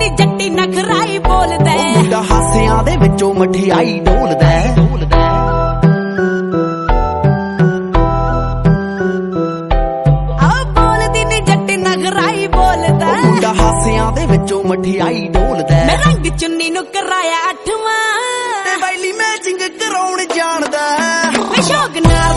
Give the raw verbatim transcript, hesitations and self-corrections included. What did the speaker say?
ਨੀ ਜੱਟੀ ਨਖਰਾਈ ਬੋਲਦਾ ਮੁੰਡਾ ਹਾਸਿਆਂ ਦੇ ਵਿੱਚੋਂ ਮਠਿਆਈ ਡੋਲਦਾ ਆ ਬੋਲਦੀ ਨੀ ਜੱਟੀ ਨਖਰਾਈ ਬੋਲਦਾ ਮੁੰਡਾ ਹਾਸਿਆਂ ਦੇ ਵਿੱਚੋਂ ਮਠਿਆਈ ਡੋਲਦਾ ਮੈਂ ਰੰਗ ਚੁੰਨੀ ਨੂੰ ਕਰਾਇਆ ਅੱਠਵਾਂ ਤੇ ਵੈਲੀ ਮੈਚਿੰਗ ਕਰਾਉਣ ਜਾਣਦਾ ਮੈਂ ਸ਼ੌਕ ਨਾਲ